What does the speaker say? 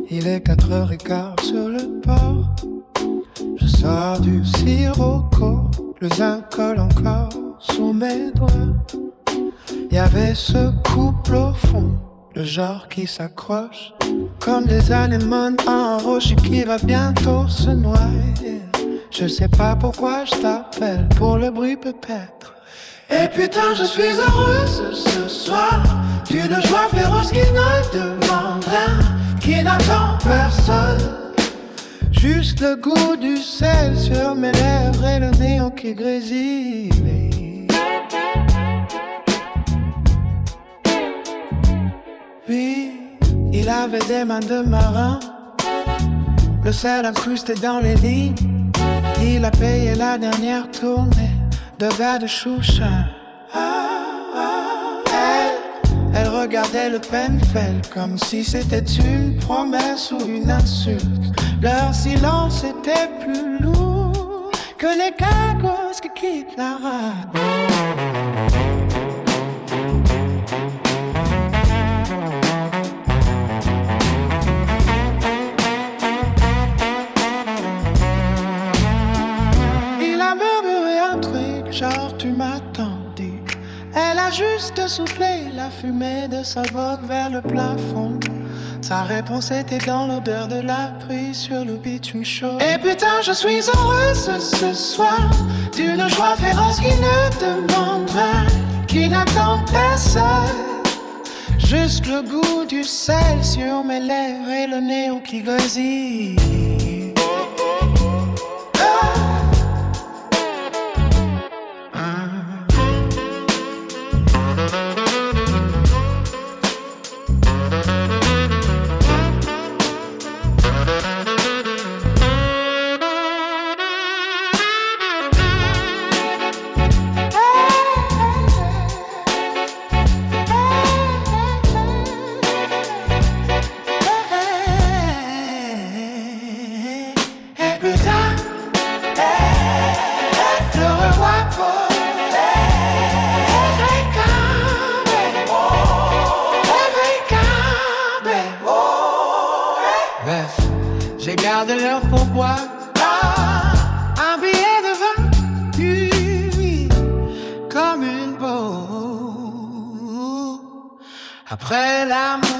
Il est 4h15 sur le port. Je sors du sirocco, le zinc colle encore sous mes doigts. Y'avait ce couple au fond, le genre qui s'accroche comme des anémones en roche et qui va bientôt se noyer. Je sais pas pourquoi je t'appelle, pour le bruit peut-être. Et putain je suis heureuse ce soir, d'une joie féroce qui ne demande rien, qui n'attend personne. Juste le goût du sel sur mes lèvres et le néon qui grésille. Oui, il avait des mains de marin, le sel incrusté dans les lignes. Il a payé la dernière tournée de verre de chouchin. Elle regardait le Penfeld comme si c'était une promesse ou une insulte. Leur silence était plus lourd que les cagos qui quittent la rade. Il a murmuré un truc, genre tu m'attends. Elle a juste soufflé la fumée de sa vogue vers le plafond. Sa réponse était dans l'odeur de la pluie sur le bitume chaud. Et putain je suis heureuse ce soir, d'une joie féroce qui ne demande rien, qui n'attend personne. Juste le goût du sel sur mes lèvres et le néon qui grésille. J'ai gardé l'heure pour boire un billet de 28 comme une boue. Après l'amour